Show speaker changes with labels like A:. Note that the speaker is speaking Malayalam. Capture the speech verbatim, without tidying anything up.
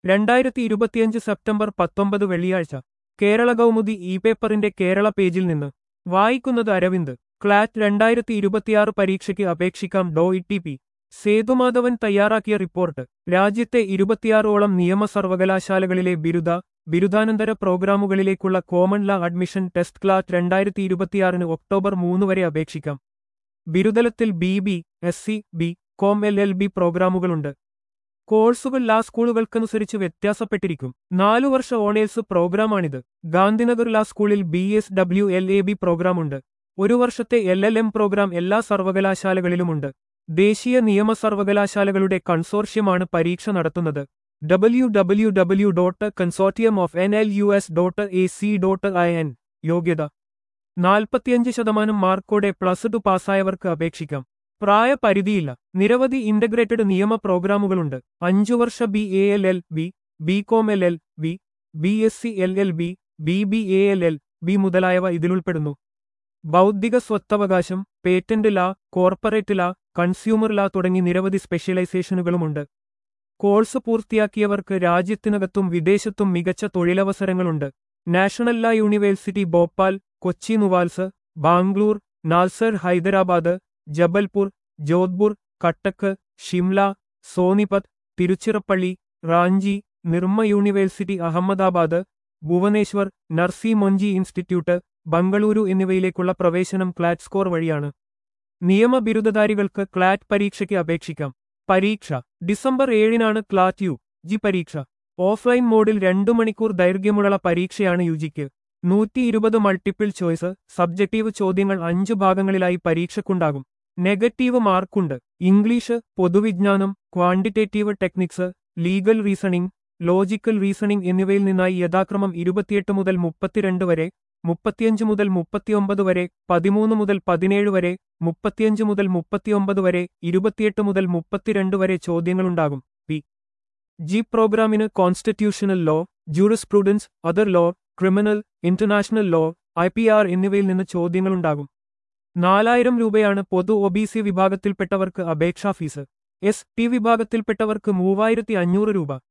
A: രണ്ടായിരത്തി ഇരുപത്തിയഞ്ച് സെപ്റ്റംബർ പത്തൊമ്പത് വെള്ളിയാഴ്ച കേരള കൗമുദി ഇ പേപ്പറിന്റെ കേരള പേജിൽ നിന്ന് വായിക്കുന്നത് അരവിന്ദ്. ക്ലാറ്റ് രണ്ടായിരത്തി ഇരുപത്തിയാറ് പരീക്ഷയ്ക്ക് അപേക്ഷിക്കാം. Dr E T P Sethumadhavan തയ്യാറാക്കിയ റിപ്പോർട്ട്. രാജ്യത്തെ ഇരുപത്തിയാറോളം നിയമ സർവകലാശാലകളിലെ ബിരുദ, ബിരുദാനന്തര പ്രോഗ്രാമുകളിലേക്കുള്ള common law admission test CLAT രണ്ടായിരത്തി ഇരുപത്തിയാറിന് ഒക്ടോബർ മൂന്ന് വരെ അപേക്ഷിക്കാം. ബിരുദലത്തിൽ B B, S C, B com, L L B പ്രോഗ്രാമുകളുണ്ട്. കോഴ്സുകൾ ലാ സ്കൂളുകൾക്കനുസരിച്ച് വ്യത്യാസപ്പെട്ടിരിക്കും. നാലു വർഷ ഓണേഴ്സ് പ്രോഗ്രാമാണിത്. ഗാന്ധിനഗർ ലാ സ്കൂളിൽ B S W L A B പ്രോഗ്രാമുണ്ട്. ഒരു വർഷത്തെ എൽ എൽ എം പ്രോഗ്രാം എല്ലാ സർവകലാശാലകളിലുമുണ്ട്. ദേശീയ നിയമ സർവകലാശാലകളുടെ കൺസോർഷ്യമാണ് പരീക്ഷ നടത്തുന്നത്. W W W dot consortium of N L U S dot A C dot I N. യോഗ്യത നാൽപ്പത്തിയഞ്ച് ശതമാനം മാർക്കോടെ പ്ലസ് ടു പാസ്സായവർക്ക് അപേക്ഷിക്കാം. പ്രായപരിധിയില്ല. നിരവധി ഇന്റഗ്രേറ്റഡ് നിയമ പ്രോഗ്രാമുകളുണ്ട്. അഞ്ചു വർഷ B A L L B, B com L L B, B S C L L B, B B A L L B മുതലായവ ഇതിലുൾപ്പെടുന്നു. ബൗദ്ധിക സ്വത്തവകാശം, പേറ്റന്റ് ലാ, കോർപ്പറേറ്റ് ലാ, കൺസ്യൂമർ ലാ തുടങ്ങി നിരവധി സ്പെഷ്യലൈസേഷനുകളുമുണ്ട്. കോഴ്സ് പൂർത്തിയാക്കിയവർക്ക് രാജ്യത്തിനകത്തും വിദേശത്തും മികച്ച തൊഴിലവസരങ്ങളുണ്ട്. National law university Bhopal, Kochi NUALS, Bangalore, NALSAR Hyderabad, Jabalpur, Jodhpur, Cuttack, Shimla, Sonipat, Tiruchirappalli, Ranchi, Nirma university Ahmedabad, Bhubaneswar, Narsee Monjee institute, Bengaluru എന്നിവയിലേക്കുള്ള പ്രവേശനം ക്ലാറ്റ് സ്കോർ വഴിയാണ്. നിയമ ബിരുദധാരികൾക്ക് ക്ലാറ്റ് പരീക്ഷയ്ക്ക് അപേക്ഷിക്കാം. പരീക്ഷ ഡിസംബർ ഏഴിനാണ് ക്ലാറ്റ് യു ജി പരീക്ഷ. ഓഫ്ലൈൻ മോഡിൽ രണ്ടു മണിക്കൂർ ദൈർഘ്യമുള്ള പരീക്ഷയാണ് യുജിക്ക്. നൂറ്റി ഇരുപത് മൾട്ടിപ്പിൾ ചോയ്സ് സബ്ജക്റ്റീവ് ചോദ്യങ്ങൾ അഞ്ചു ഭാഗങ്ങളിലായി പരീക്ഷയ്ക്കുണ്ടാകും. നെഗറ്റീവ് മാർക്കുണ്ട്. ഇംഗ്ലീഷ്, പൊതുവിജ്ഞാനം, quantitative techniques, legal reasoning, logical reasoning എന്നിവയിൽ നിന്നായി യഥാക്രമം ഇരുപത്തിയെട്ട് മുതൽ മുപ്പത്തിരണ്ട് വരെ, മുപ്പത്തിയഞ്ച് മുതൽ മുപ്പത്തിയൊമ്പത് വരെ, പതിമൂന്ന് മുതൽ പതിനേഴ് വരെ, മുപ്പത്തിയഞ്ച് മുതൽ മുപ്പത്തിയൊമ്പത് വരെ, ഇരുപത്തിയെട്ട് മുതൽ മുപ്പത്തിരണ്ട് വരെ ചോദ്യങ്ങളുണ്ടാകും. പി ജി പ്രോഗ്രാമിന് constitutional law, jurisprudence, other law, criminal, international law, I P R എന്നിവയിൽ നിന്ന് ചോദ്യങ്ങളുണ്ടാകും. നാലായിരം രൂപയാണ് പൊതു ഒ ബി സി വിഭാഗത്തിൽപ്പെട്ടവർക്ക് അപേക്ഷാ ഫീസ്. എസ് ടി വിഭാഗത്തിൽപ്പെട്ടവർക്ക് മൂവായിരത്തി അഞ്ഞൂറ് രൂപ.